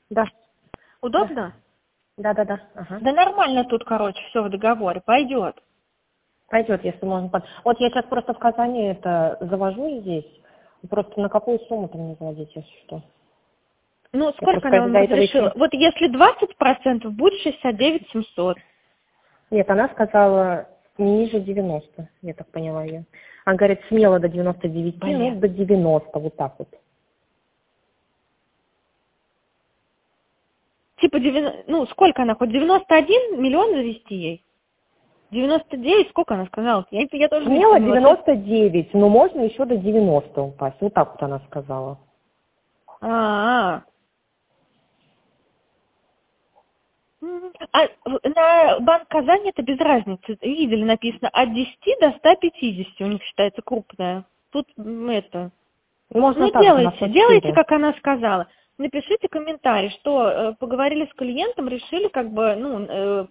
Да, да, Удобно? да. Ага. Да нормально тут, короче, все в договоре, пойдет. Пойдет, если можно. Вот я сейчас просто в Казани это завожу здесь. Просто на какую сумму ты мне заводить, если что? Ну, Я сколько просто она вам из-за этого разрешила? еще... Вот если 20%, будет 69 700. Нет, она сказала не ниже 90, я так поняла ее. Она говорит, смело до 99, ну Блин. до 90, вот так вот. Типа, ну, сколько она, хоть 91 миллион завести ей? 99, сколько она сказала? Я тоже не Смело вспомнила. 99, но можно еще до 90 упасть. Вот так вот она сказала. А, на Банк Казани это без разницы. Видели, написано от 10 до 150 у них считается крупная. Тут это... Можно Ну, также на делайте, флексибл. как она сказала. Напишите комментарий, что поговорили с клиентом, решили как бы, ну,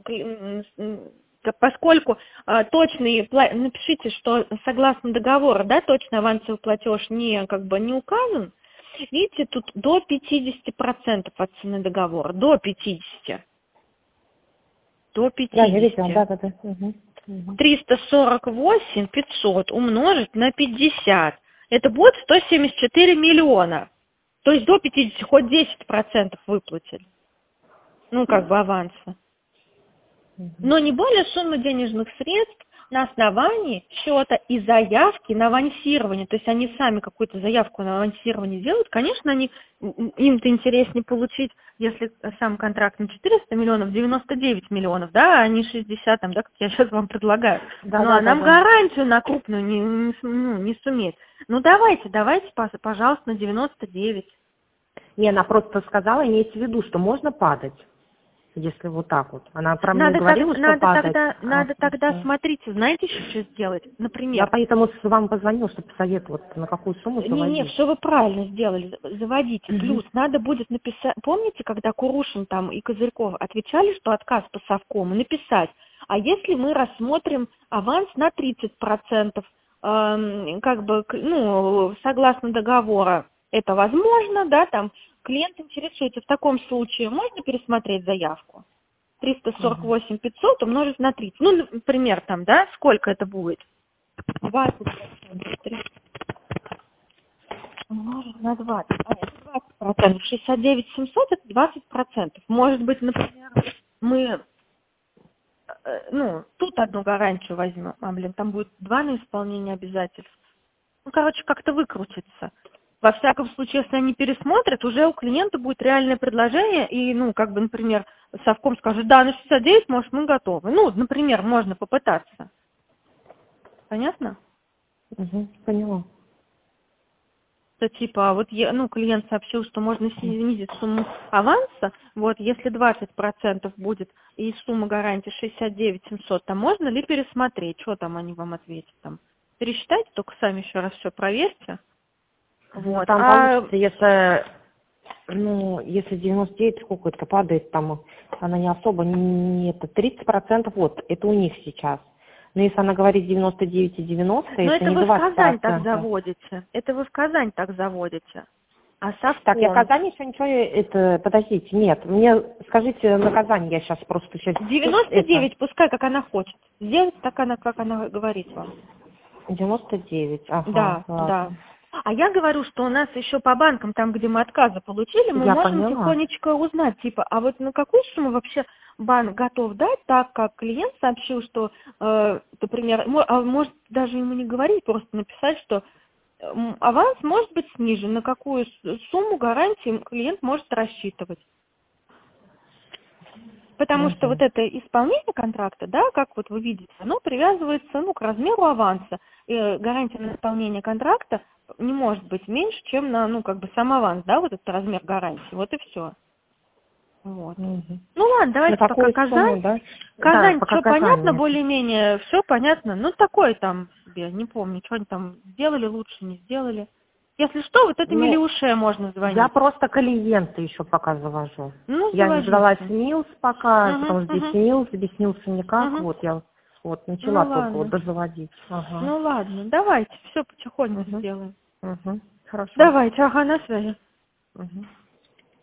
поскольку напишите, что согласно договору, да, точно авансовый платеж не, как бы, не указан. Видите, тут до 50% от цены договора, до 50. До Да, я видела, 50. да. Угу. 348 500 умножить на 50. Это будет 174 миллиона. То есть до 50, хоть 10% выплатили. Ну, как бы аванса. Но не более суммы денежных средств на основании счета и заявки на авансирование. То есть они сами какую-то заявку на авансирование делают. Конечно, им-то интереснее получить, если сам контракт на 400 миллионов, 99 миллионов, да, а не 60, там, да, как я сейчас вам предлагаю. Ну, а нам Да. гарантию на крупную не суметь. Ну, давайте, пожалуйста, на 99. Не, она просто сказала, имеется в виду, что можно падать, если вот так вот. Она про мне Надо, говорила, что падать. надо тогда, смотрите, знаете, что сделать? Я Например, поэтому вам позвонила, чтобы посоветовать, на какую сумму не, заводить. все вы правильно сделали, заводите. Мгм. Плюс надо будет написать, помните, когда Курушин там и Козырьков отвечали, что отказ по совкому, написать, а если мы рассмотрим аванс на 30%, как бы, ну, согласно договора, это возможно, да, там, клиент интересуется, в таком случае можно пересмотреть заявку? 348 500 умножить на 30. Ну, например, там, да, сколько это будет? 20%. Умножить на 20. А, это 20%. 69 700 это 20%. Может быть, например, мы, ну, тут одну гарантию возьмем. А, блин, там будет 2 на исполнение обязательств. Ну, короче, как-то выкрутится. Во всяком случае, если они пересмотрят, уже у клиента будет реальное предложение, и, ну, как бы, например, совком скажет, да, на 69, может, мы готовы. Ну, например, можно попытаться. Понятно? Поняла. Что типа, вот ну, клиент сообщил, что можно снизить сумму аванса, вот если 20% будет и сумма гарантии 69 700, то можно ли пересмотреть, что там они вам ответят там? Пересчитайте, только сами еще раз все проверьте. Ну, Вот. там получится, если 99 сколько-то падает, там она не особо, не это 30%, вот, это у них сейчас. Но если она говорит 99 и 90, Но это это не вы в Казань так 20%. заводите. Это вы в Казань так заводите. А Так, я в совком? Казани еще ничего, подождите, нет, мне скажите на Казани, я сейчас просто сейчас, 99, пускай как она хочет. Сделать так, как она говорит вам. 99, ага, Да, да. ладно. А я говорю, что у нас еще по банкам, там, где мы отказы получили, мы Я можем поняла. тихонечко узнать, типа, а вот на какую сумму вообще банк готов дать, так как клиент сообщил, что, например, может даже ему не говорить, просто написать, что аванс может быть снижен, на какую сумму гарантии клиент может рассчитывать. Потому что вот Угу. это исполнение контракта, да, как вот вы видите, оно привязывается, ну, к размеру аванса. И гарантия на исполнение контракта не может быть меньше, чем на, ну, как бы сам аванс, да, вот этот размер гарантии. Вот и все. Вот. Угу. Ну ладно, На давайте пока какую сумму, Казань. да? Да, Казань, пока что понятно, Казани. более-менее, все понятно. Ну, такое там себе, не помню, что они там сделали лучше, не сделали. Если что, вот это Ну, Милиуше можно я звонить. просто клиента еще пока завожу. Ну, Я ждала заводите. СМИЛС пока, Угу, потом здесь угу, СМИЛС, без СМИЛСа никак. угу. Вот я вот начала Ну, только вот ладно. дозаводить. Ага. Ну ладно, давайте, все потихоньку Угу. сделаем. Угу. Хорошо. Давайте, ага, на связи. Угу.